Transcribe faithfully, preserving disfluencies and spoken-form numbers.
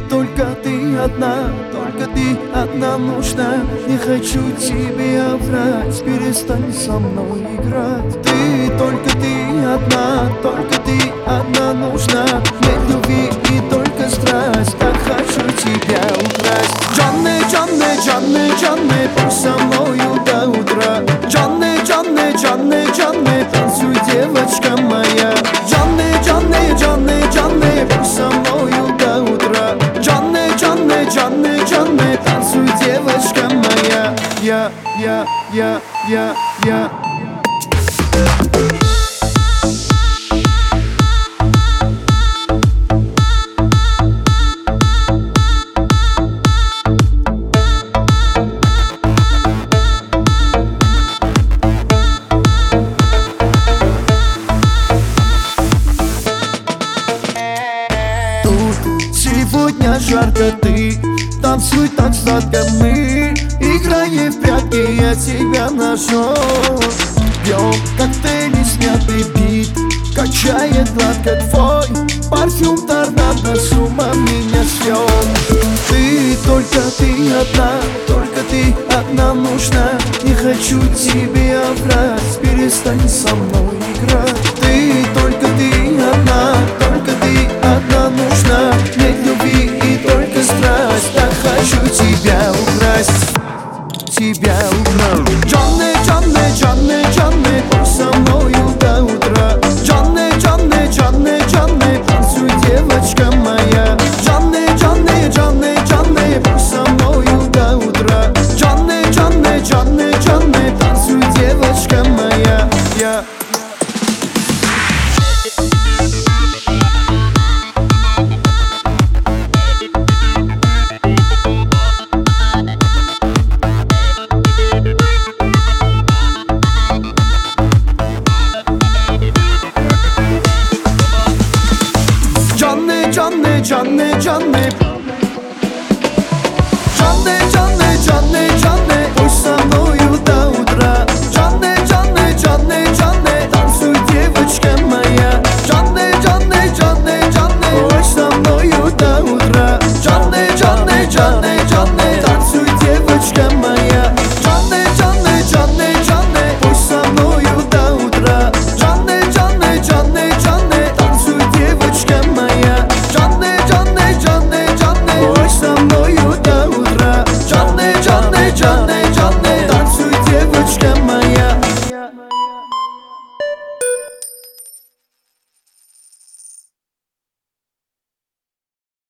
только ты одна, только ты одна нужна. Не хочу тебе врать, перестань со мной играть. Ты, только ты одна, только ты одна нужна. Нет любви и только страсть, так хочу тебя украсть. Джанны, Джанны, Джанны, Джанны, пусть со мною до утра. Джанны, Джанны, Джанны, Джанны, танцуй, девочка моя. Джанны, Джанны, Джанны, Джанны, пусть со мною до утра. Джанны, Джанны, Джанны, Джанны, танцуй, девочка моя. Я, я, я, я, я. Сегодня жарко, ты танцуй так сладко, мы играем в прятки, я тебя нашел. Пьем коктейли, снятый бит, качает гладко твой парфюм, торнадо с ума меня свел. Ты, только ты одна, только ты одна нужна. Не хочу тебе врать, перестань со мной играть. Ты, только ты одна, только ты одна нужна. Нет любви и только страсть, так хочу тебя украсть, тебя украсть. Джанны, Джанны, Джанны, Джанны, пусть со мною до утра. Джанны, Джанны, Джанны, Джанны, танцуй, девочка моя. Джанны, Джанны, Джанны, Джанны, пусть со мною до утра. Джанны, Джанны, Джанны, Джанны, танцуй, девочка моя. Я Джанны, Джанны, Джанны, Джанны, Джанны, Джанны, Джанны.